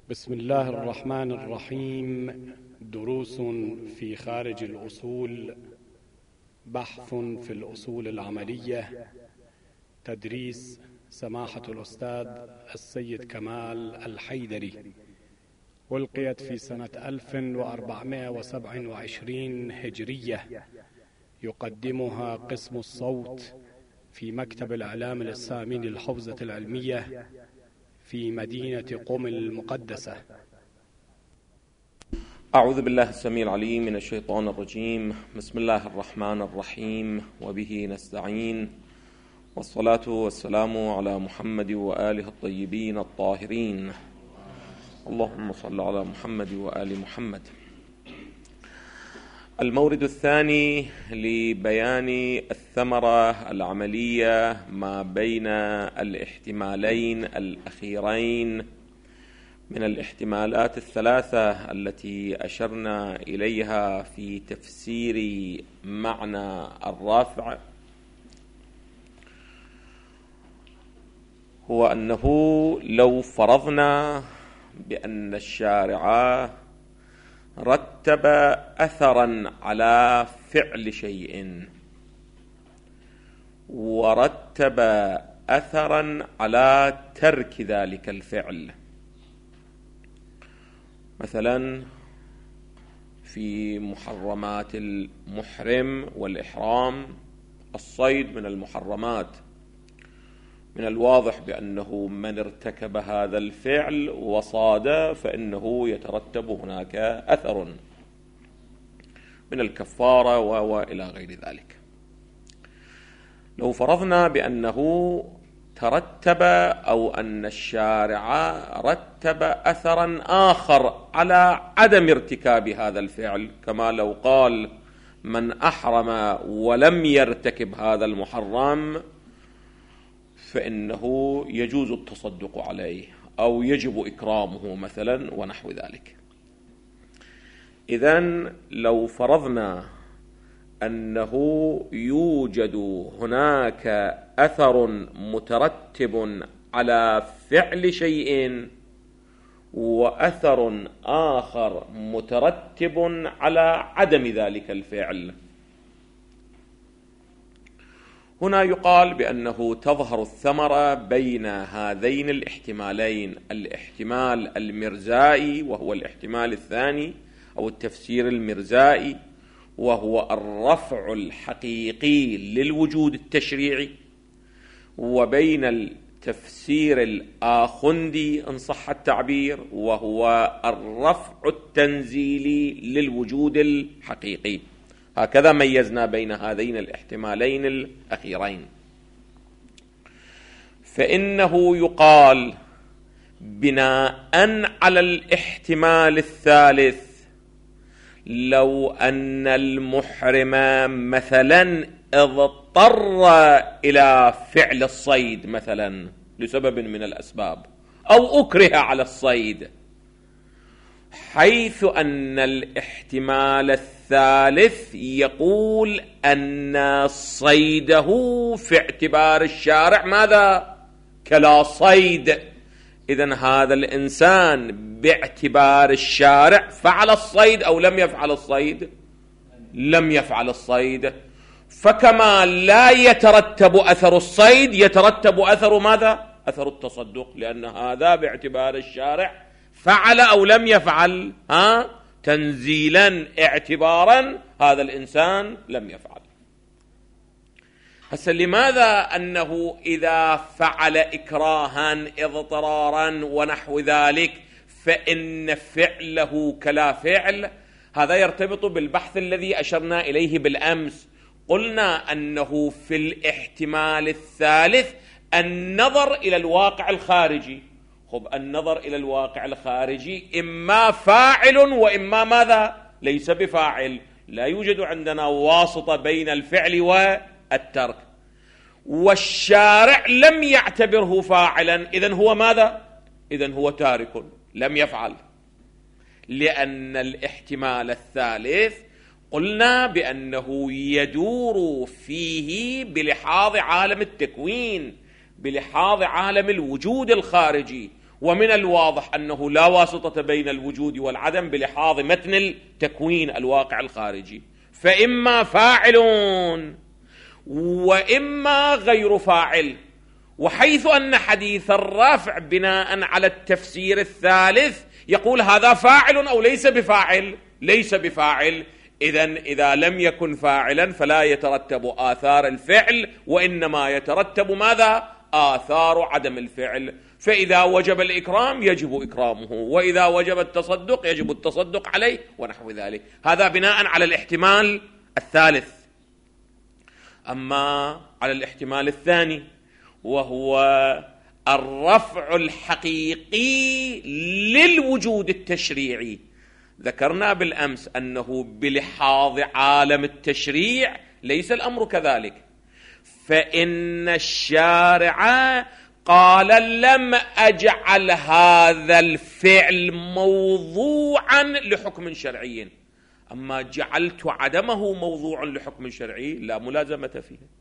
بسم الله الرحمن الرحيم. دروس في خارج الأصول، بحث في الأصول العملية، تدريس سماحة الأستاذ السيد كمال الحيدري. ألقيت في سنة 1427 هجرية. يقدمها قسم الصوت في مكتب الإعلام الإسلامي للحوزة العلمية في مدينة قم المقدسة. أعوذ بالله السميع العليم من الشيطان الرجيم. بسم الله الرحمن الرحيم، وبه نستعين، والصلاة والسلام على محمد وآله الطيبين الطاهرين. اللهم صل على محمد وآل محمد. المورد الثاني لبيان الثمرة العملية ما بين الاحتمالين الأخيرين من الاحتمالات الثلاثة التي أشرنا إليها في تفسير معنى الرافع، هو أنه لو فرضنا بأن الشارع رتب أثرا على فعل شيء ورتب أثرا على ترك ذلك الفعل، مثلا في محرمات المحرم والإحرام الصيد من المحرمات، من الواضح بأنه من ارتكب هذا الفعل وصاد فإنه يترتب هناك أثر من الكفارة وإلى غير ذلك. لو فرضنا بأنه ترتب أو أن الشارع رتب أثرا آخر على عدم ارتكاب هذا الفعل، كما لو قال من أحرم ولم يرتكب هذا المحرم فإنه يجوز التصدق عليه أو يجب إكرامه مثلا ونحو ذلك. إذن لو فرضنا أنه يوجد هناك أثر مترتب على فعل شيء وأثر آخر مترتب على عدم ذلك الفعل، هنا يقال بأنه تظهر الثمرة بين هذين الاحتمالين، الاحتمال المرزائي وهو الاحتمال الثاني أو التفسير المرزائي، وهو الرفع الحقيقي للوجود التشريعي، وبين التفسير الآخندي إن صح التعبير وهو الرفع التنزيلي للوجود الحقيقي. هكذا ميزنا بين هذين الاحتمالين الأخيرين. فإنه يقال بناء على الاحتمال الثالث، لو أن المحرم مثلا اضطر إلى فعل الصيد مثلا لسبب من الأسباب، أو أكره على الصيد، حيث أن الاحتمال الثالث يقول أن صيده في اعتبار الشارع ماذا؟ كلا صيد. إذن هذا الإنسان باعتبار الشارع فعل الصيد أو لم يفعل الصيد؟ لم يفعل الصيد. فكما لا يترتب أثر الصيد يترتب أثر ماذا؟ أثر التصدق، لأن هذا باعتبار الشارع فعل أو لم يفعل؟ تنزيلا اعتبارا هذا الإنسان لم يفعل. هسه لماذا أنه إذا فعل إكراها اضطرارا ونحو ذلك فإن فعله كلا فعل؟ هذا يرتبط بالبحث الذي أشرنا إليه بالأمس. قلنا أنه في الاحتمال الثالث النظر إلى الواقع الخارجي. النظر إلى الواقع الخارجي إما فاعل وإما ماذا؟ ليس بفاعل. لا يوجد عندنا واسطة بين الفعل والترك، والشارع لم يعتبره فاعلا، إذن هو ماذا؟ إذن هو تارك لم يفعل، لأن الاحتمال الثالث قلنا بأنه يدور فيه بلحاظ عالم التكوين، بلحاظ عالم الوجود الخارجي، ومن الواضح أنه لا واسطة بين الوجود والعدم بلحاظ متن التكوين الواقع الخارجي، فإما فاعل وإما غير فاعل. وحيث أن حديث الرفع بناء على التفسير الثالث يقول هذا فاعل أو ليس بفاعل، ليس بفاعل، إذن إذا لم يكن فاعلا فلا يترتب آثار الفعل، وإنما يترتب ماذا؟ آثار عدم الفعل. فإذا وجب الإكرام يجب إكرامه، وإذا وجب التصدق يجب التصدق عليه، ونحو ذلك. هذا بناء على الاحتمال الثالث. أما على الاحتمال الثاني وهو الرفع الحقيقي للوجود التشريعي، ذكرنا بالأمس أنه بلحاظ عالم التشريع ليس الأمر كذلك، فإن الشارع قال لم أجعل هذا الفعل موضوعا لحكم شرعي، أما جعلت عدمه موضوعا لحكم شرعي لا ملازمة فيه.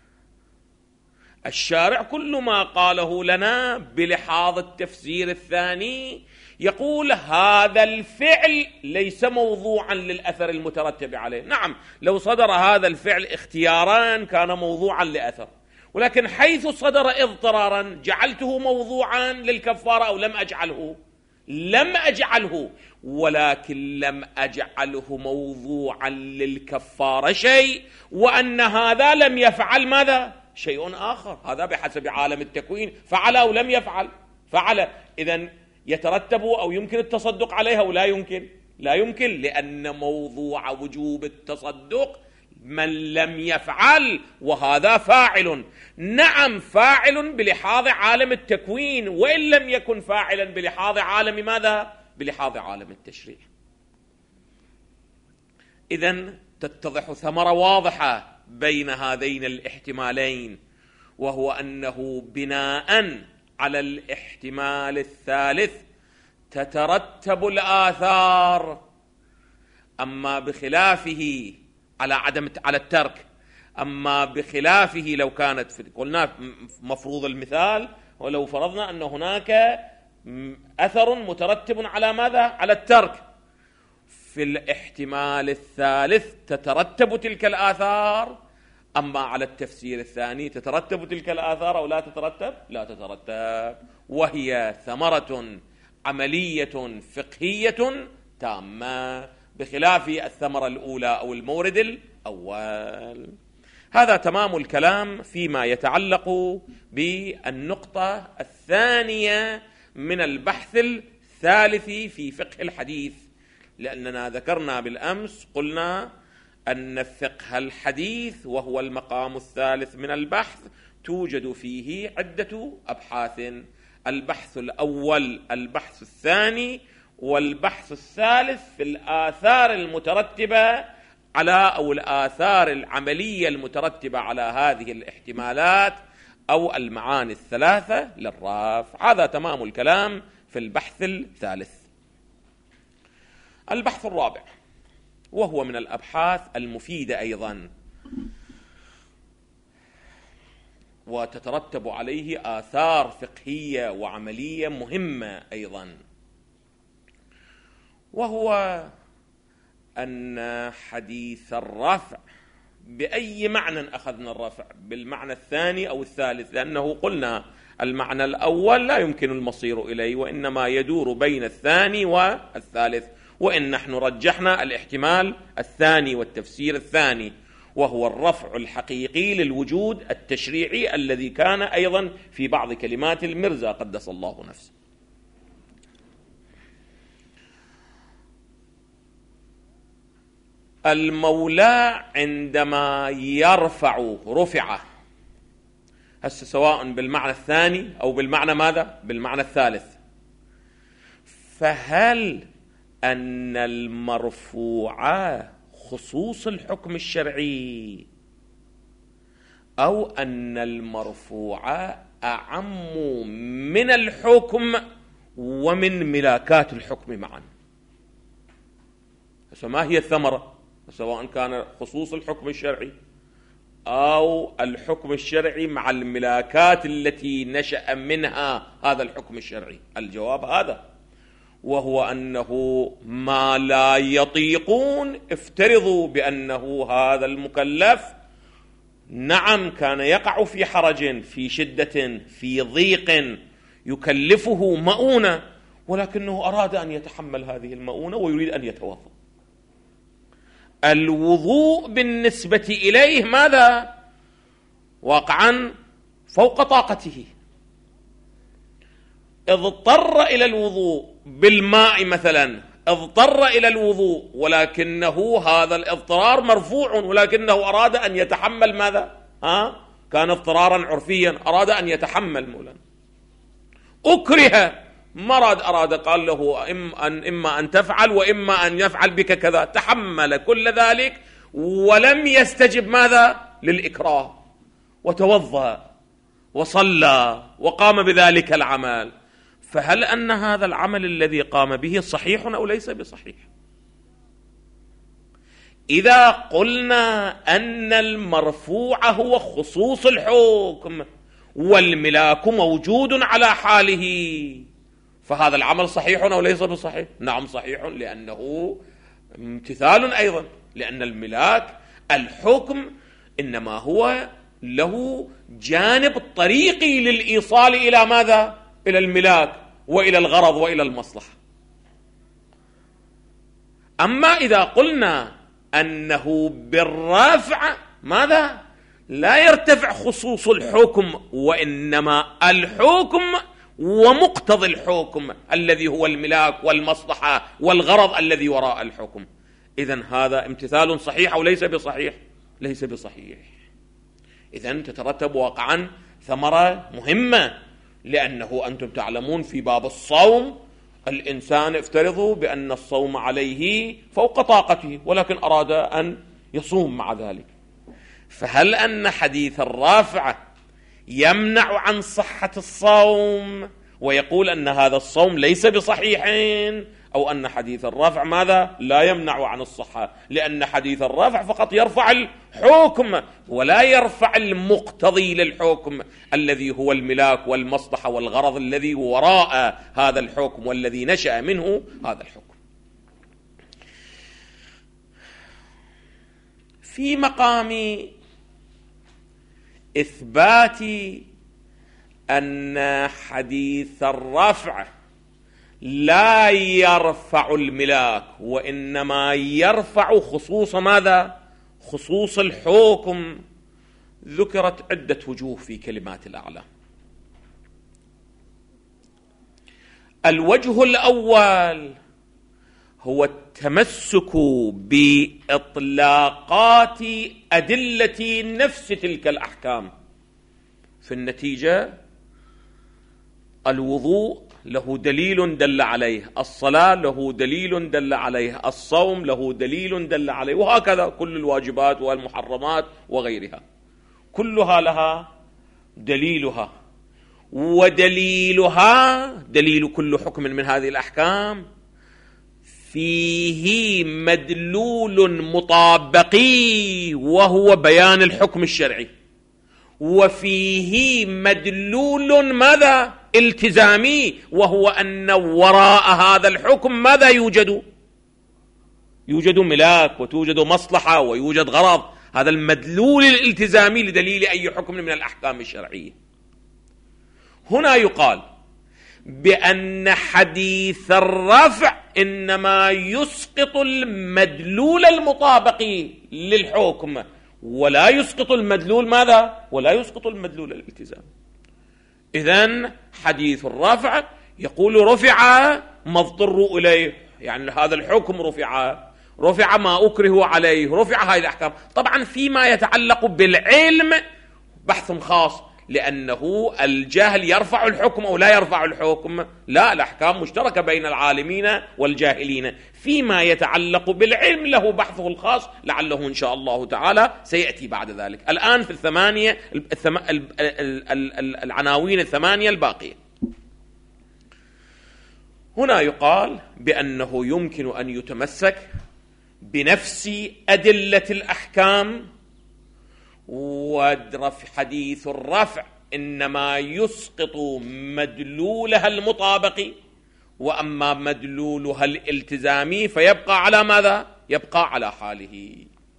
الشارع كل ما قاله لنا بلحاظ التفسير الثاني يقول هذا الفعل ليس موضوعا للأثر المترتب عليه. نعم، لو صدر هذا الفعل اختيارا كان موضوعا لأثر، ولكن حيث صدر اضطرارا جعلته موضوعا للكفارة أو لم أجعله؟ لم أجعله، ولكن لم أجعله موضوعا للكفارة شيء، وأن هذا لم يفعل ماذا؟ شيء آخر. هذا بحسب عالم التكوين، فعل أو لم يفعل؟ فعل. إذن يترتب أو يمكن التصدق عليها أو لا يمكن؟ لا يمكن، لأن موضوع وجوب التصدق من لم يفعل، وهذا فاعل. نعم فاعل بلحاظ عالم التكوين، وإن لم يكن فاعلا بلحاظ عالم ماذا؟ بلحاظ عالم التشريع. إذن تتضح ثمرة واضحة بين هذين الاحتمالين، وهو أنه بناء على الاحتمال الثالث تترتب الآثار، أما بخلافه على الترك. أما بخلافه لو كانت قلنا مفروض المثال، ولو فرضنا أن هناك أثر مترتب على ماذا؟ على الترك، في الاحتمال الثالث تترتب تلك الآثار. أما على التفسير الثاني تترتب تلك الآثار أو لا تترتب؟ لا تترتب، وهي ثمرة عملية فقهية تامة، بخلاف الثمرة الأولى أو المورد الأول. هذا تمام الكلام فيما يتعلق بالنقطة الثانية من البحث الثالث في فقه الحديث. لأننا ذكرنا بالأمس قلنا أن فقه الحديث وهو المقام الثالث من البحث توجد فيه عدة أبحاث: البحث الأول، البحث الثاني، والبحث الثالث في الآثار المترتبة على أو الآثار العملية المترتبة على هذه الاحتمالات أو المعاني الثلاثة للرفع. هذا تمام الكلام في البحث الثالث. البحث الرابع وهو من الأبحاث المفيدة أيضا، وتترتب عليه آثار فقهية وعملية مهمة أيضا، وهو أن حديث الرفع، بأي معنى أخذنا الرفع؟ بالمعنى الثاني أو الثالث؟ لأنه قلنا المعنى الأول لا يمكن المصير إليه، وإنما يدور بين الثاني والثالث، وإن نحن رجحنا الاحتمال الثاني والتفسير الثاني، وهو الرفع الحقيقي للوجود التشريعي الذي كان أيضا في بعض كلمات المرزا قدس الله نفسه. المولى عندما يرفع رفعه، هسه سواء بالمعنى الثاني أو بالمعنى ماذا؟ بالمعنى الثالث، فهل أن المرفوع خصوص الحكم الشرعي، أو أن المرفوع أعم من الحكم ومن ملاكات الحكم معا؟ ما هي الثمرة؟ سواء كان خصوص الحكم الشرعي أو الحكم الشرعي مع الملاكات التي نشأ منها هذا الحكم الشرعي؟ الجواب هذا، وهو أنه ما لا يطيقون. افترضوا بأنه هذا المكلف نعم كان يقع في حرج، في شدة، في ضيق يكلفه مؤونة، ولكنه أراد أن يتحمل هذه المؤونة ويريد أن يتوضأ. الوضوء بالنسبة إليه ماذا؟ واقعا فوق طاقته. اضطر إلى الوضوء بالماء مثلا، اضطر إلى الوضوء، ولكنه هذا الاضطرار مرفوع، ولكنه أراد أن يتحمل ماذا؟ كان اضطرارا عرفيا، أراد أن يتحمل مولا. أكره، مرض، أراد، قال له إما أن تفعل وإما أن يفعل بك كذا، تحمل كل ذلك ولم يستجب ماذا؟ للإكراه، وتوضأ وصلى وقام بذلك العمل. فهل أن هذا العمل الذي قام به صحيح أو ليس بصحيح؟ إذا قلنا أن المرفوع هو خصوص الحكم والملاك موجود على حاله، فهذا العمل صحيح أو ليس بصحيح؟ نعم صحيح، لأنه امتثال أيضا، لأن الملاك الحكم إنما هو له جانب طريقي للإيصال إلى ماذا؟ إلى الملاك وإلى الغرض وإلى المصلحة. أما إذا قلنا أنه بالرفع ماذا؟ لا يرتفع خصوص الحكم، وإنما الحكم ومقتضى الحكم الذي هو الملاك والمصلحة والغرض الذي وراء الحكم. إذن هذا امتثال صحيح أو ليس بصحيح؟ ليس بصحيح. إذن تترتب واقعا ثمرة مهمة، لأنه أنتم تعلمون في باب الصوم الإنسان افترضوا بأن الصوم عليه فوق طاقته، ولكن أراد أن يصوم مع ذلك. فهل أن حديث الرافع يمنع عن صحة الصوم ويقول أن هذا الصوم ليس بصحيح، أو أن حديث الرافع ماذا؟ لا يمنع عن الصحة، لأن حديث الرافع فقط يرفع الحكم ولا يرفع المقتضي للحكم الذي هو الملاك والمصلحة والغرض الذي وراء هذا الحكم والذي نشأ منه هذا الحكم. في مقام إثبات أن حديث الرفع لا يرفع الملاك وإنما يرفع خصوص ماذا؟ خصوص الحكم، ذكرت عدة وجوه في كلمات الأعلى. الوجه الأول هو التمسك بإطلاقات أدلة نفس تلك الأحكام. في النتيجة الوضوء له دليل دل عليه، الصلاة له دليل دل عليه، الصوم له دليل دل عليه، وهكذا كل الواجبات والمحرمات وغيرها كلها لها دليلها، ودليلها دليل كل حكم من هذه الأحكام فيه مدلول مطابقي وهو بيان الحكم الشرعي، وفيه مدلول ماذا؟ التزامي، وهو أن وراء هذا الحكم ماذا يوجد؟ يوجد ملاك وتوجد مصلحة ويوجد غرض. هذا المدلول الالتزامي لدليل أي حكم من الأحكام الشرعية. هنا يقال بأن حديث الرفع إنما يسقط المدلول المطابقي للحكم ولا يسقط المدلول ماذا؟ ولا يسقط المدلول الالتزامي. إذن حديث الرفع يقول رفع ما اضطروا إليه، يعني هذا الحكم رفع ما أكره عليه، رفع هذه الأحكام. طبعا فيما يتعلق بالعلم بحث خاص، لأنه الجهل يرفع الحكم أو لا يرفع الحكم؟ لا، الأحكام مشتركة بين العالمين والجاهلين. فيما يتعلق بالعلم له بحثه الخاص، لعله إن شاء الله تعالى سيأتي بعد ذلك. الآن في العناوين الثمانية الباقية. هنا يقال بأنه يمكن أن يتمسك بنفس أدلة الأحكام حديث الرفع إنما يسقط مدلولها المطابقي، وأما مدلولها الالتزامي فيبقى على ماذا؟ يبقى على حاله.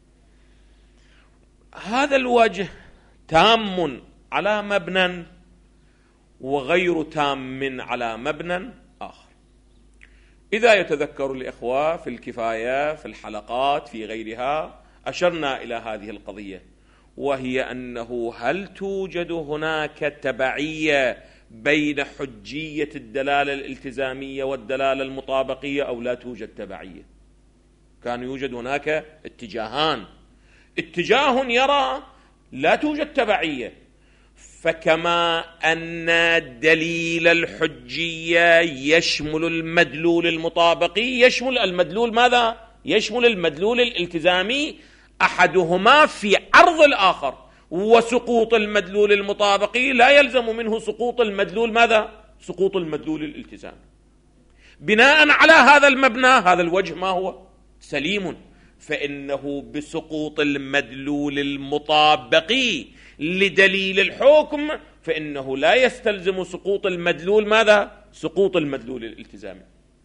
هذا الوجه تام على مبنى وغير تام على مبنى آخر. إذا يتذكر الإخوة في الكفاية في الحلقات في غيرها أشرنا إلى هذه القضية، وهي أنه هل توجد هناك تبعية بين حجية الدلالة الالتزامية والدلالة المطابقية أو لا توجد تبعية؟ كان يوجد هناك اتجاهان، اتجاه يرى لا توجد تبعية، فكما أن دليل الحجية يشمل المدلول المطابقي يشمل المدلول ماذا؟ يشمل المدلول الالتزامي، أحدهما في عرض الآخر، وسقوط المدلول المطابقي لا يلزم منه سقوط المدلول ماذا؟ سقوط المدلول الالتزامي. بناء على هذا المبنى هذا الوجه ما هو؟ سليم، فإنه بسقوط المدلول المطابقي لدليل الحكم فإنه لا يستلزم سقوط المدلول ماذا؟ سقوط المدلول الالتزامي.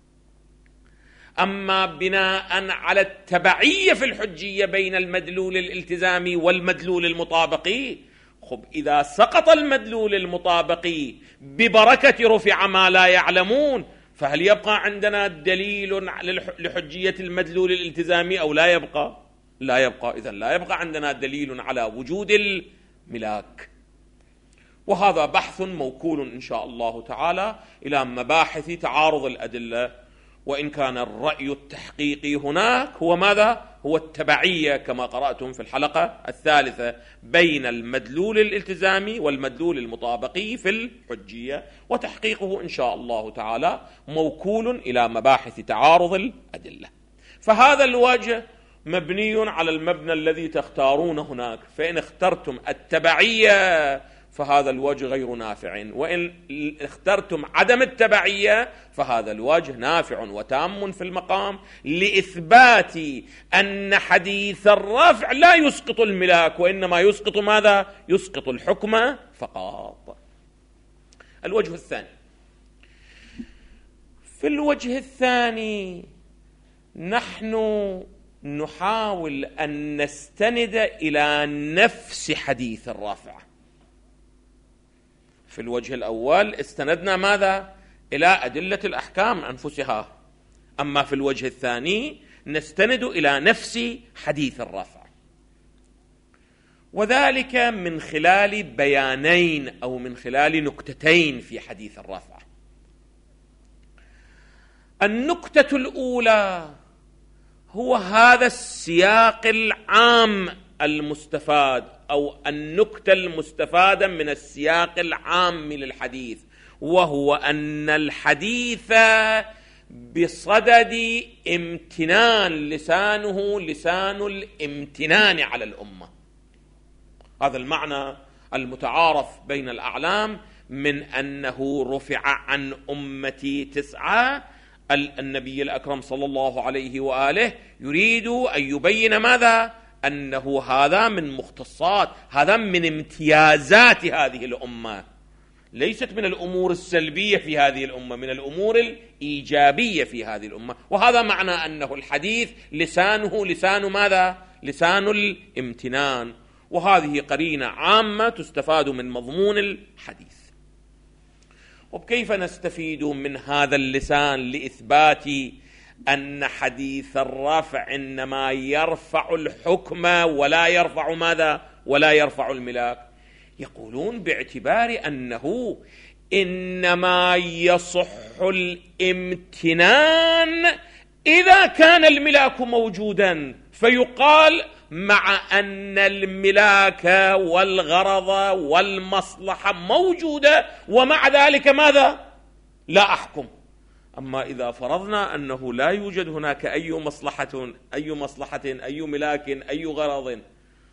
أما بناء على التبعية في الحجية بين المدلول الالتزامي والمدلول المطابقي، إذا سقط المدلول المطابقي ببركة رفع ما لا يعلمون، فهل يبقى عندنا دليل لحجية المدلول الالتزامي أو لا يبقى؟ لا يبقى. إذن لا يبقى عندنا دليل على وجود الملاك. وهذا بحث موكول إن شاء الله تعالى إلى مباحث تعارض الأدلة، وإن كان الرأي التحقيقي هناك هو ماذا؟ هو التبعية كما قرأتم في الحلقة الثالثة بين المدلول الالتزامي والمدلول المطابقي في الحجية، وتحقيقه إن شاء الله تعالى موكول إلى مباحث تعارض الأدلة. فهذا الوجه مبني على المبنى الذي تختارون هناك، فإن اخترتم التبعية فهذا الوجه غير نافع، وإن اخترتم عدم التبعية فهذا الوجه نافع وتام في المقام لإثبات أن حديث الرفع لا يسقط الملاك، وإنما يسقط ماذا؟ يسقط الحكم فقط. الوجه الثاني، في الوجه الثاني نحن نحاول أن نستند إلى نفس حديث الرفع. في الوجه الأول استندنا ماذا؟ إلى أدلة الأحكام أنفسها، أما في الوجه الثاني نستند إلى نفس حديث الرفع، وذلك من خلال بيانين أو من خلال نكتتين في حديث الرفع. النكتة الأولى هو هذا السياق العام المستفاد أو النكتة المستفادة من السياق العام للحديث، وهو أن الحديث بصدد امتنان لسانه لسان الامتنان على الأمة. هذا المعنى المتعارف بين الأعلام من أنه رفع عن أمتي 9. النبي الأكرم صلى الله عليه وآله يريد أن يبين ماذا؟ أنه هذا من مختصات، هذا من امتيازات هذه الأمة، ليست من الأمور السلبية في هذه الأمة، من الأمور الإيجابية في هذه الأمة. وهذا معنى أنه الحديث لسانه لسان ماذا؟ لسان الامتنان، وهذه قرينة عامة تستفاد من مضمون الحديث. وكيف نستفيد من هذا اللسان لإثبات أن حديث الرفع إنما يرفع الحكم ولا يرفع ماذا؟ ولا يرفع الملاك. يقولون باعتبار أنه إنما يصح الامتنان إذا كان الملاك موجودا، فيقال مع أن الملاك والغرض والمصلحة موجودة ومع ذلك ماذا؟ لا أحكم. أما إذا فرضنا أنه لا يوجد هناك أي مصلحة أي ملاك أي غرض،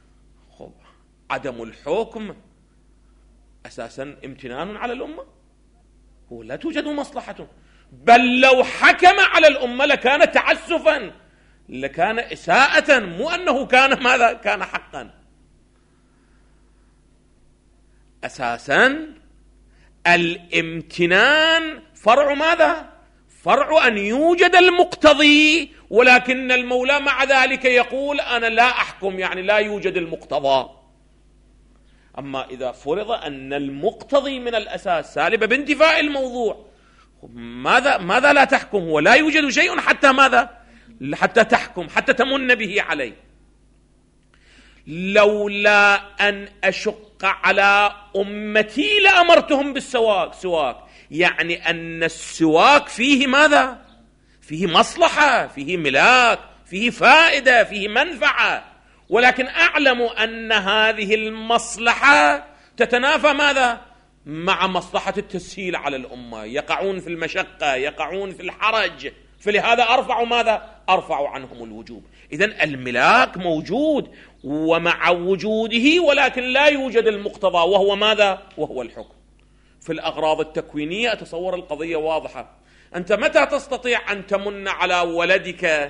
عدم الحكم أساسا امتنان على الأمة، هو لا توجد مصلحة، بل لو حكم على الأمة لكان تعسفا، لكان إساءة، مو أنه كان ماذا؟ كان حقا. أساسا الامتنان فرع ماذا؟ فرع أن يوجد المقتضي، ولكن المولى مع ذلك يقول أنا لا أحكم، يعني لا يوجد المقتضى. أما إذا فرض أن المقتضي من الأساس سالب بانتفاء الموضوع، ماذا لا تحكم؟ هو لا يوجد شيء حتى ماذا؟ حتى تحكم، حتى تمن به عليه. لولا أن أشق على أمتي لأمرتهم بالسواك، يعني أن السواك فيه ماذا؟ فيه مصلحة، فيه ملاك، فيه فائدة، فيه منفعة، ولكن أعلم أن هذه المصلحة تتنافى ماذا؟ مع مصلحة التسهيل على الأمة، يقعون في المشقة، يقعون في الحرج، فلهذا أرفع ماذا؟ أرفع عنهم الوجوب. إذن الملاك موجود ومع وجوده، ولكن لا يوجد المقتضى، وهو ماذا؟ وهو الحكم. في الأغراض التكوينية أتصور القضية واضحة. أنت متى تستطيع أن تمن على ولدك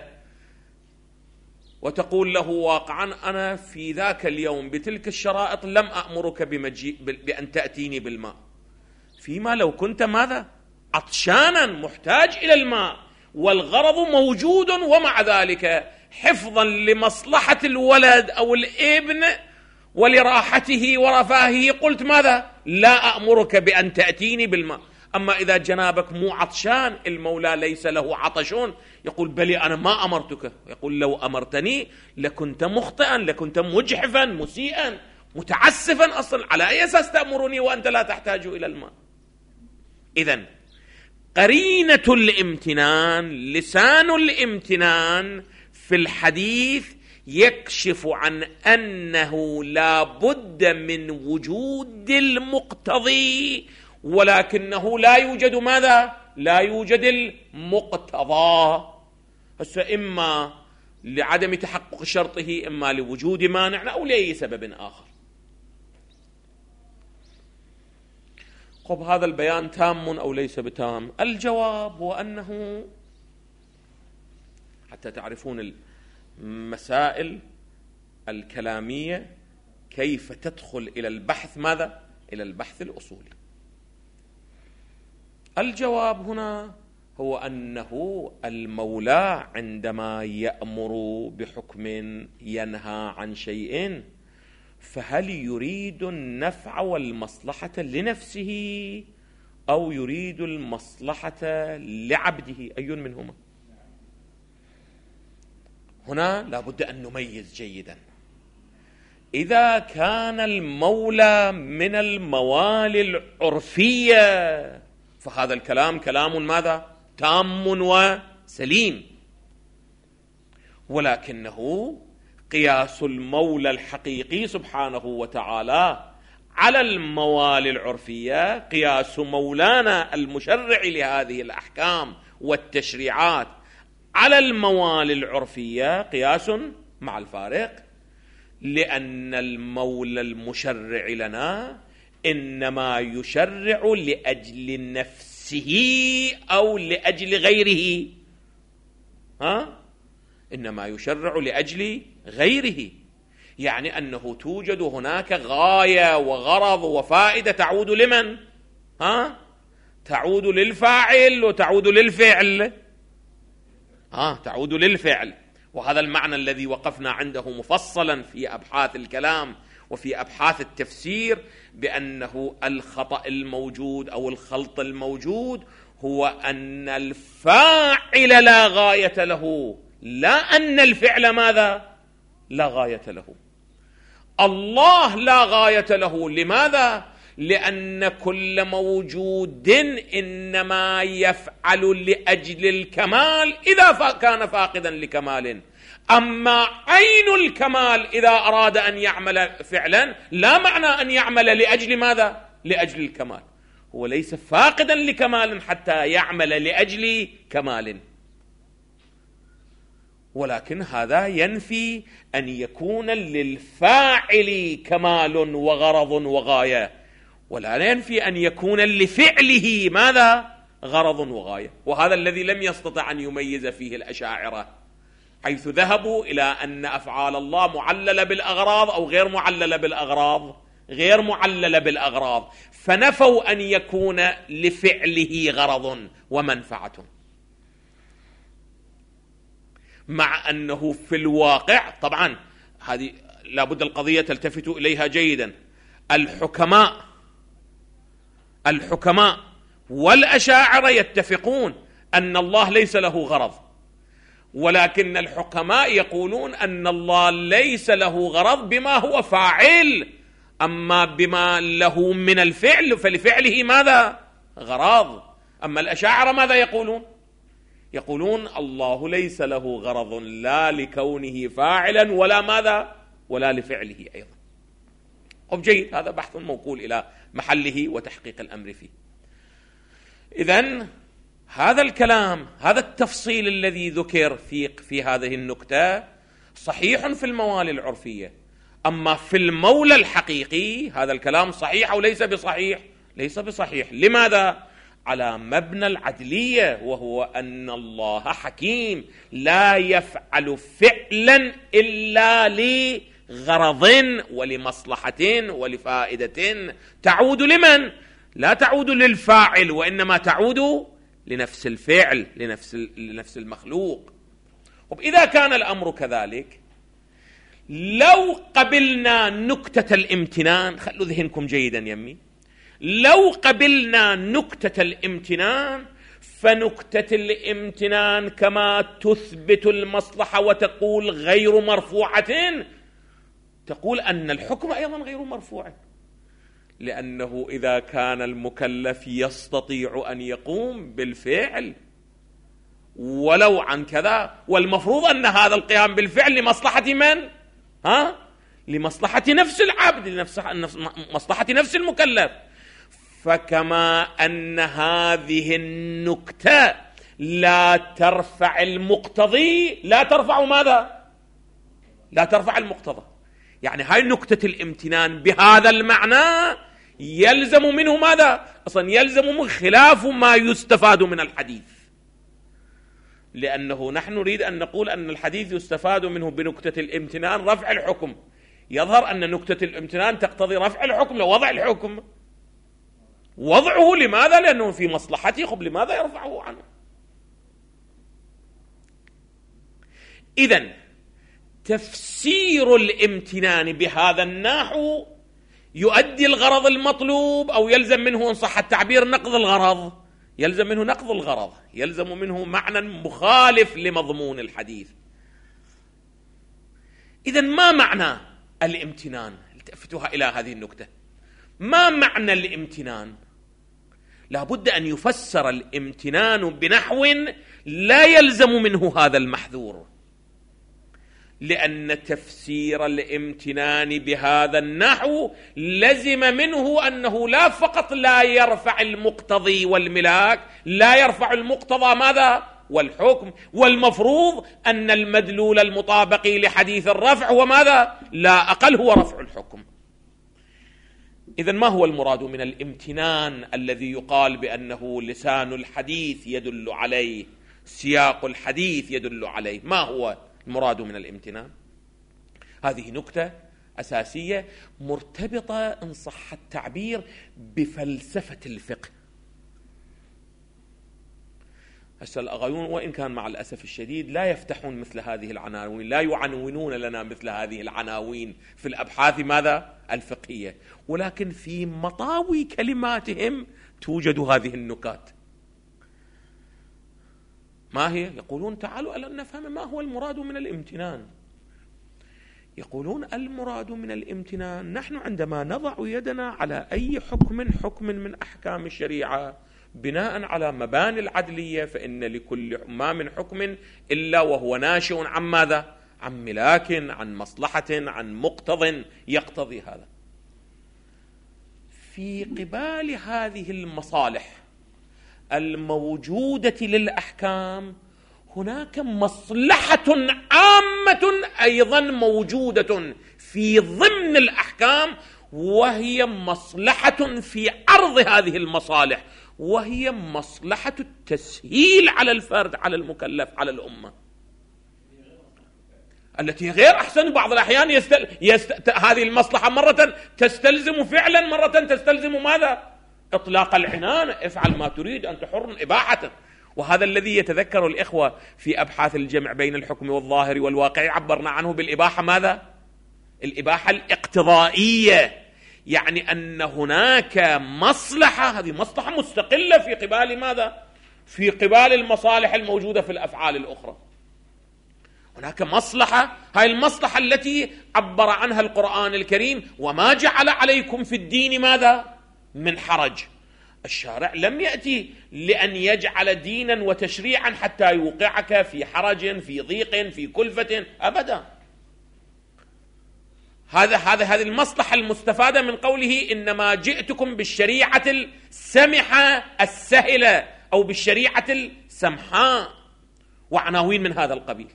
وتقول له واقعا أنا في ذاك اليوم بتلك الشرائط لم أأمرك بأن تأتيني بالماء، فيما لو كنت ماذا؟ عطشانا محتاج إلى الماء والغرض موجود، ومع ذلك حفظا لمصلحة الولد أو الابن ولراحته ورفاهه قلت ماذا؟ لا أأمرك بأن تأتيني بالماء. أما إذا جنابك مو عطشان، المولى ليس له عطشون، يقول بلي أنا ما أمرتك، يقول لو أمرتني لكنت مخطئا، لكنت مجحفا مسيئا متعسفا، أصلا على أي أساس تأمرني وأنت لا تحتاج إلى الماء؟ إذن قرينة الامتنان، لسان الامتنان في الحديث يكشف عن أنه لا بد من وجود المقتضي، ولكنه لا يوجد ماذا؟ لا يوجد المقتضى. هسه إما لعدم تحقق شرطه، إما لوجود مانع، أو لأي سبب آخر. هذا البيان تام أو ليس بتام؟ الجواب هو أنه، حتى تعرفون المسائل الكلامية كيف تدخل إلى البحث ماذا؟ إلى البحث الأصولي. الجواب هنا هو أنه المولى عندما يأمر بحكم ينهى عن شيء، فهل يريد النفع والمصلحة لنفسه أو يريد المصلحة لعبده؟ أي منهما؟ هنا لابد أن نميز جيدا. إذا كان المولى من الموالي العرفية فهذا الكلام كلام ماذا؟ تام وسليم، ولكنه قياس المولى الحقيقي سبحانه وتعالى على الموالي العرفية، قياس مولانا المشرع لهذه الأحكام والتشريعات على الموالي العرفية قياس مع الفارق، لأن المولى المشرع لنا إنما يشرع لأجل نفسه أو لأجل غيره. إنما يشرع لأجل غيره، يعني أنه توجد هناك غاية وغرض وفائدة تعود لمن؟ تعود للفاعل وتعود للفعل. تعود للفعل، وهذا المعنى الذي وقفنا عنده مفصلا في أبحاث الكلام وفي أبحاث التفسير، بأنه الخطأ الموجود أو الخلط الموجود هو أن الفاعل لا غاية له، لا أن الفعل ماذا؟ لا غاية له. الله لا غاية له. لماذا؟ لأن كل موجود إنما يفعل لأجل الكمال إذا كان فاقدا لكمال. أما عين الكمال إذا أراد أن يعمل فعلا لا معنى أن يعمل لأجل ماذا؟ لأجل الكمال. هو ليس فاقدا لكمال حتى يعمل لأجل كمال، ولكن هذا ينفي أن يكون للفاعل كمال وغرض وغاية، ولا ينفي أن يكون لفعله ماذا؟ غرض وغاية. وهذا الذي لم يستطع أن يميز فيه الأشاعرة، حيث ذهبوا إلى أن أفعال الله معللة بالأغراض أو غير معللة بالأغراض، غير معللة بالأغراض، فنفوا أن يكون لفعله غرض ومنفعة، مع أنه في الواقع طبعا هذه لابد القضية تلتفتوا إليها جيدا. الحكماء والأشاعرة يتفقون أن الله ليس له غرض، ولكن الحكماء يقولون أن الله ليس له غرض بما هو فاعل، أما بما له من الفعل فلفعله ماذا؟ غرض. أما الأشاعرة ماذا يقولون؟ يقولون الله ليس له غرض لا لكونه فاعلا ولا ماذا؟ ولا لفعله أيضا. جيد، هذا بحث موكول إلى محله وتحقيق الأمر فيه. إذن هذا الكلام، هذا التفصيل الذي ذكر في هذه النكتة صحيح في الموالي العرفية، أما في المولى الحقيقي هذا الكلام صحيح أو ليس بصحيح؟ ليس بصحيح. لماذا؟ على مبنى العدلية، وهو أن الله حكيم لا يفعل فعلا إلا لغرض ولمصلحة ولفائدة تعود لمن؟ لا تعود للفاعل، وإنما تعود لنفس الفعل، لنفس المخلوق. إذا كان الأمر كذلك، لو قبلنا نكتة الامتنان، خلوا ذهنكم جيدا يمي، لو قبلنا نكتة الامتنان، فنكتة الامتنان كما تثبت المصلحة وتقول غير مرفوعة، تقول أن الحكم أيضا غير مرفوع، لأنه إذا كان المكلف يستطيع أن يقوم بالفعل ولو عن كذا، والمفروض أن هذا القيام بالفعل لمصلحة من؟ لمصلحة نفس العبد، لمصلحة نفس المكلف. فكما أن هذه النكتة لا ترفع المقتضي، لا ترفع ماذا؟ لا ترفع المقتضى. يعني هاي نكتة الامتنان بهذا المعنى يلزم منه ماذا؟ أصلا يلزم من خلاف ما يستفاد من الحديث، لأنه نحن نريد أن نقول أن الحديث يستفاد منه بنكتة الامتنان رفع الحكم. يظهر أن نكتة الامتنان تقتضي رفع الحكم لوضع الحكم. وضعه لماذا؟ لأنه في مصلحته، لماذا يرفعه عنه؟ إذن تفسير الامتنان بهذا النحو يؤدي الغرض المطلوب، أو يلزم منه إن صح التعبير نقض الغرض، يلزم منه نقض الغرض، يلزم منه معنى مخالف لمضمون الحديث. إذن ما معنى الامتنان؟ التفتوها إلى هذه النكتة. ما معنى الامتنان؟ لابد أن يفسر الامتنان بنحو لا يلزم منه هذا المحذور، لأن تفسير الامتنان بهذا النحو لزم منه أنه لا فقط لا يرفع المقتضي والملاك، لا يرفع المقتضى ماذا؟ والحكم، والمفروض أن المدلول المطابق لحديث الرفع هو ماذا؟ لا أقل، هو رفع الحكم. إذن ما هو المراد من الامتنان الذي يقال بأنه لسان الحديث يدل عليه، سياق الحديث يدل عليه؟ ما هو المراد من الامتنان؟ هذه نكتة أساسية مرتبطة إن صح التعبير بفلسفة الفقه. هسه الأغايون وإن كان مع الأسف الشديد لا يفتحون مثل هذه العناوين، لا يعنونون لنا مثل هذه العناوين في الأبحاث ماذا؟ الفقهية، ولكن في مطاوي كلماتهم توجد هذه النكات. ما هي؟ يقولون تعالوا ألا نفهم ما هو المراد من الامتنان. يقولون المراد من الامتنان، نحن عندما نضع يدنا على أي حكم من أحكام الشريعة بناء على مباني العدلية، فإن لكل ما من حكم إلا وهو ناشئ عن ماذا؟ عن ملاك، عن مصلحة، عن مقتض يقتضي هذا. في قبال هذه المصالح الموجودة للأحكام هناك مصلحة عامة أيضا موجودة في ضمن الأحكام، وهي مصلحة في عرض هذه المصالح، وهي مصلحة التسهيل على الفرد، على المكلف، على الأمة. التي غير أحسن. بعض الأحيان هذه المصلحة مرة تستلزم فعلا، مرة تستلزم ماذا؟ إطلاق العنان، افعل ما تريد، أنت حر إباحة. وهذا الذي يتذكر الإخوة في أبحاث الجمع بين الحكم والظاهر والواقع، عبرنا عنه بالإباحة ماذا؟ الإباحة الاقتضائية، يعني أن هناك مصلحة، هذه مصلحة مستقلة في قبال ماذا؟ في قبال المصالح الموجودة في الأفعال الأخرى. هناك مصلحة، هاي المصلحة التي عبر عنها القرآن الكريم: وما جعل عليكم في الدين ماذا؟ من حرج. الشارع لم يأتي لأن يجعل دينا وتشريعا حتى يوقعك في حرج، في ضيق، في كلفة، أبدا. هذه المصلحة المستفادة من قوله: إنما جئتكم بالشريعة السمحة السهلة، أو بالشريعة السمحاء، وعناوين من هذا القبيل.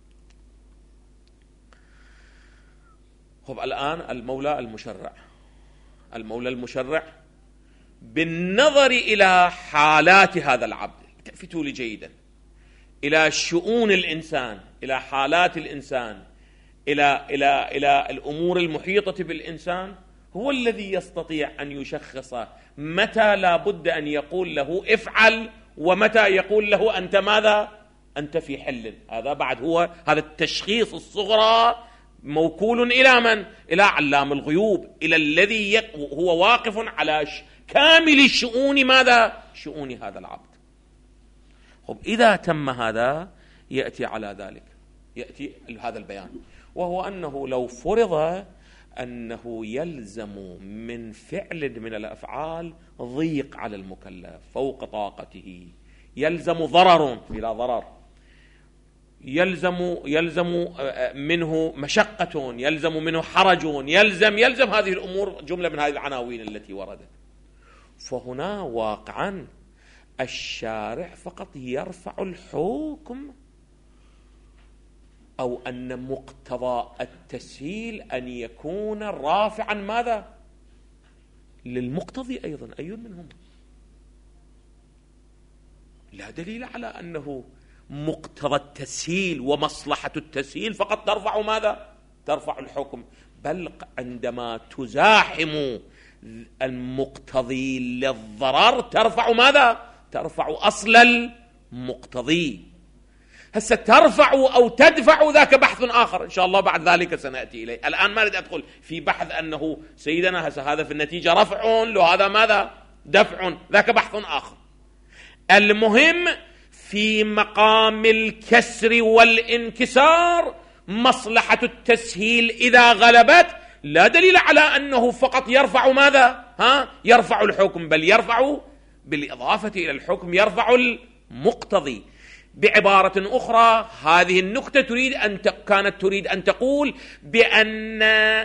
الآن المولى المشرع بالنظر إلى حالات هذا العبد، التفتوا لي جيدا، إلى شؤون الإنسان، إلى حالات الإنسان، إلى الأمور المحيطة بالإنسان، هو الذي يستطيع أن يشخص متى لا بد أن يقول له افعل، ومتى يقول له أنت ماذا؟ أنت في حل. هذا بعد هذا التشخيص الصغرى موكول إلى من؟ إلى علام الغيوب، إلى الذي هو واقف على كامل الشؤون ماذا؟ شؤون هذا العبد. إذا تم هذا يأتي على ذلك، يأتي هذا البيان، وهو أنه لو فرض أنه يلزم من فعل من الأفعال ضيق على المكلف فوق طاقته، يلزم ضرر بلا ضرر، يلزم منه مشقة، يلزم منه حرج، يلزم هذه الأمور، جملة من هذه العناوين التي وردت. فهنا واقعا الشارع فقط يرفع الحكم، أو أن مقتضى التسهيل أن يكون رافعا ماذا؟ للمقتضي أيضا. أي منهم؟ لا دليل على أنه مقتضى التسهيل ومصلحة التسهيل فقط ترفع ماذا؟ ترفع الحكم، بل عندما تزاحم المقتضي للضرر ترفع ماذا؟ ترفع أصل المقتضي. هسه ترفع أو تدفع ذاك بحث آخر إن شاء الله بعد ذلك سنأتي إليه. الآن ما أريد أدخل في بحث أنه سيدنا هذا في النتيجة رفع لو هذا ماذا؟ دفع، ذاك بحث آخر. المهم في مقام الكسر والانكسار مصلحة التسهيل إذا غلبت لا دليل على أنه فقط يرفع ماذا؟ يرفع الحكم، بل يرفع بالإضافة إلى الحكم يرفع المقتضي. بعبارة أخرى هذه النكتة كانت تريد أن تقول بأن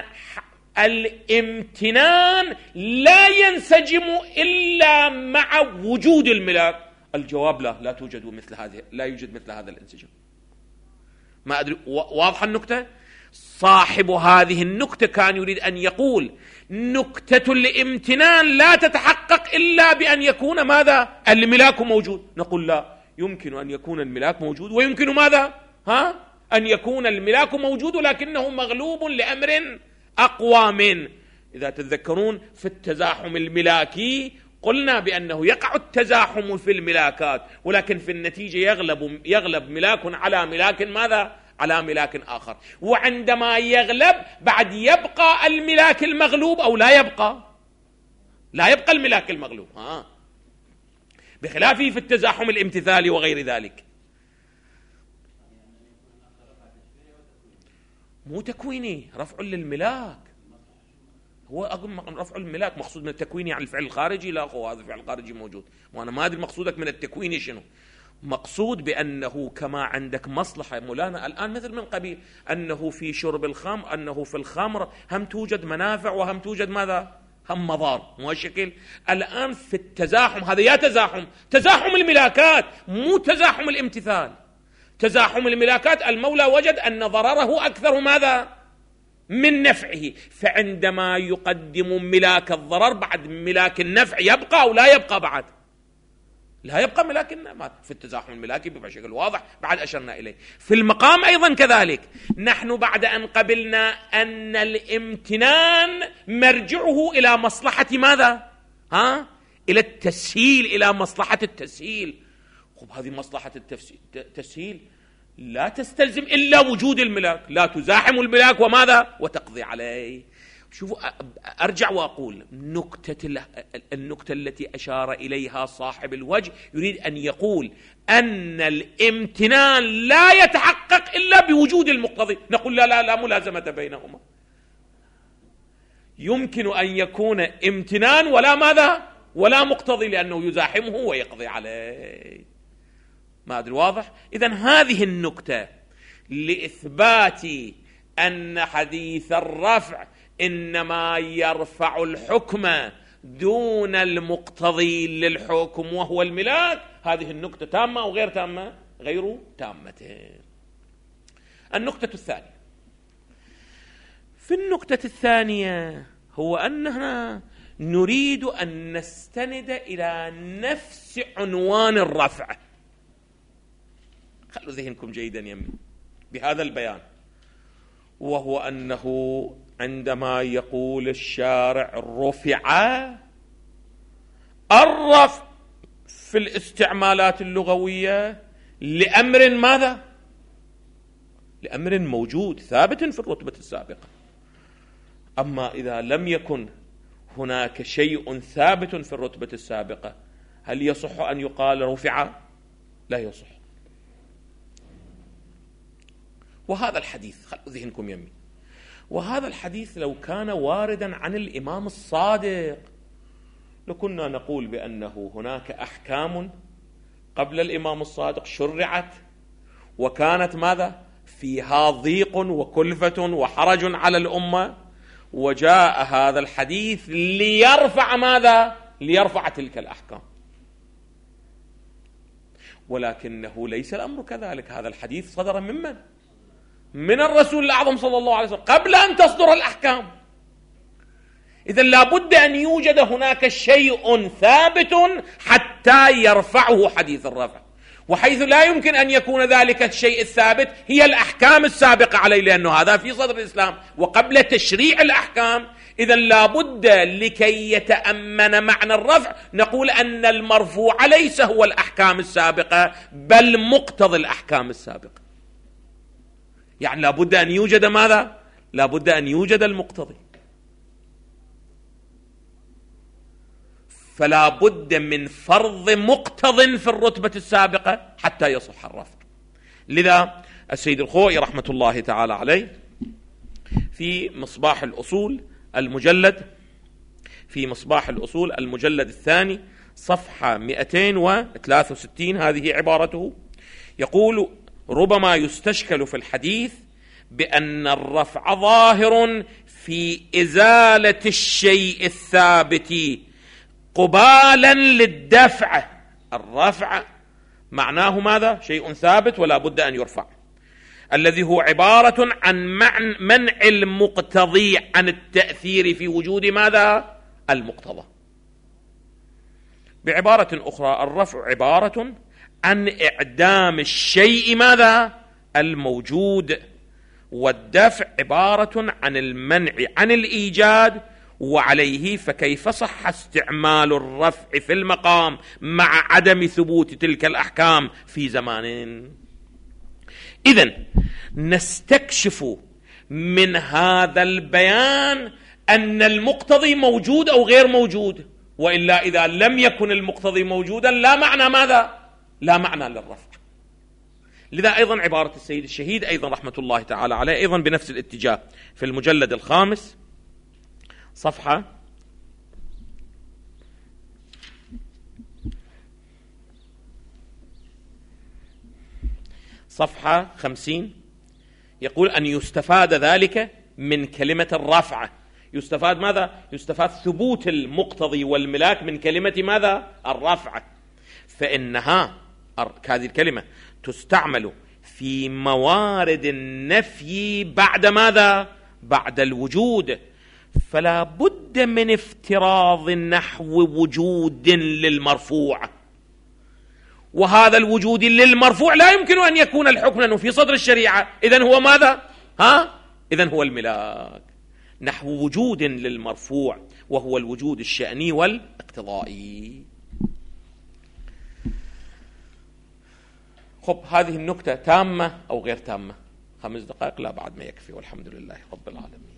الامتنان لا ينسجم إلا مع وجود الملاك. الجواب لا توجد مثل هذه، لا يوجد مثل هذا الانسجام. ما أدري واضحة النكتة؟ صاحب هذه النكتة كان يريد أن يقول نكتة الامتنان لا تتحقق إلا بأن يكون ماذا؟ الملاك موجود. نقول لا، يمكن أن يكون الملاك موجود، ويمكن ماذا؟ أن يكون الملاك موجود لكنه مغلوب لأمر أقوى من. إذا تتذكرون في التزاحم الملاكي قلنا بأنه يقع التزاحم في الملاكات، ولكن في النتيجة يغلب ملاك على ملاك ماذا؟ على ملاك آخر. وعندما يغلب بعد يبقى الملاك المغلوب أو لا يبقى الملاك المغلوب، بخلافه في التزاحم الامتثالي وغير ذلك. مو تكويني، رفع للملاك. هو أقول رفع الملاك مقصود من التكويني عن الفعل الخارجي؟ لا، هذا الفعل الخارجي موجود، وأنا ما أدري مقصودك من التكويني شنو. مقصود بأنه كما عندك مصلحة مولانا الآن مثل من قبيل أنه في شرب الخمر، أنه في الخمر هم توجد منافع وهم توجد ماذا؟ هم مضار، مو هالشكل. الآن في التزاحم هذا يا تزاحم الملاكات، مو تزاحم الامتثال. تزاحم الملاكات المولى وجد أن ضرره أكثر ماذا؟ من نفعه، فعندما يقدم ملاك الضرر بعد ملاك النفع يبقى أو لا يبقى بعد؟ لا يبقى ملاك ما في التزاحم الملاكي بشكل واضح بعد أشرنا إليه. في المقام أيضا كذلك، نحن بعد أن قبلنا أن الامتنان مرجعه إلى مصلحة ماذا؟ إلى التسهيل، إلى مصلحة التسهيل. هذه مصلحة التسهيل لا تستلزم إلا وجود الملاك، لا تزاحم الملاك وماذا؟ وتقضي عليه. شوفوا، أرجع وأقول النكتة التي أشار إليها صاحب الوجه يريد أن يقول أن الامتنان لا يتحقق إلا بوجود المقتضي. نقول لا ملازمة بينهما. يمكن أن يكون امتنان ولا ماذا؟ ولا مقتضي، لأنه يزاحمه ويقضي عليه. ما أدري واضح؟ إذن هذه النكتة لإثبات أن حديث الرفع إنما يرفع الحكم دون المقتضي للحكم وهو الملاك، هذه النكتة تامة أو غير تامة؟ غير تامة. النكتة الثانية، في النكتة الثانية هو أننا نريد أن نستند إلى نفس عنوان الرفع. خلوا ذهنكم جيدا يمي بهذا البيان، وهو أنه عندما يقول الشارع رفع، الرفع في الاستعمالات اللغوية لأمر ماذا؟ لأمر موجود ثابت في الرتبة السابقة. أما إذا لم يكن هناك شيء ثابت في الرتبة السابقة، هل يصح أن يقال رفع؟ لا يصح. وهذا الحديث، خلوا ذهنكم يمي، وهذا الحديث لو كان واردا عن الإمام الصادق لكنا نقول بأنه هناك أحكام قبل الإمام الصادق شرعت وكانت ماذا؟ فيها ضيق وكلفة وحرج على الأمة، وجاء هذا الحديث ليرفع ماذا؟ ليرفع تلك الأحكام. ولكنه ليس الأمر كذلك. هذا الحديث صدر ممن؟ من الرسول الأعظم صلى الله عليه وسلم قبل أن تصدر الأحكام. إذن لابد أن يوجد هناك شيء ثابت حتى يرفعه حديث الرفع، وحيث لا يمكن أن يكون ذلك الشيء الثابت هي الأحكام السابقة عليه، لأنه هذا في صدر الإسلام وقبل تشريع الأحكام. إذن لابد لكي يتأمن معنى الرفع نقول أن المرفوع ليس هو الأحكام السابقة بل مقتضى الأحكام السابقة. يعني لابد أن يوجد ماذا؟ لابد أن يوجد المقتضي. فلا بد من فرض مقتض في الرتبة السابقة حتى يصح الرفع. لذا السيد الخوئي رحمة الله تعالى عليه في مصباح الأصول المجلد الثاني صفحة 263 هذه عبارته، يقول: ربما يستشكل في الحديث بأن الرفع ظاهر في إزالة الشيء الثابت قبالا للدفع. الرفع معناه ماذا؟ شيء ثابت ولا بد أن يرفع، الذي هو عبارة عن منع المقتضي عن التأثير في وجود ماذا؟ المقتضى. بعبارة أخرى، الرفع عبارة عن إعدام الشيء ماذا؟ الموجود، والدفع عبارة عن المنع عن الإيجاد. وعليه فكيف صح استعمال الرفع في المقام مع عدم ثبوت تلك الأحكام في زمان؟ إذن نستكشف من هذا البيان أن المقتضي موجود أو غير موجود، وإلا إذا لم يكن المقتضي موجودا لا معنى ماذا؟ لا معنى للرفع. لذا أيضا عبارة السيد الشهيد أيضا رحمة الله تعالى عليه أيضا بنفس الاتجاه في المجلد الخامس صفحة 50 يقول أن يستفاد ذلك من كلمة الرفع. يستفاد ماذا؟ يستفاد ثبوت المقتضي والملاك من كلمة ماذا؟ الرفع. فإنها هذه الكلمة تستعمل في موارد النفي بعد ماذا؟ بعد الوجود. فلا بد من افتراض نحو وجود للمرفوع. وهذا الوجود للمرفوع لا يمكن أن يكون الحكم لأنه في صدر الشريعة. إذن هو ماذا؟ إذن هو الملاك، نحو وجود للمرفوع وهو الوجود الشأني والاقتضائي. خب، هذه النكتة تامة أو غير تامة؟ 5 دقائق؟ لا، بعد ما يكفي، والحمد لله رب العالمين.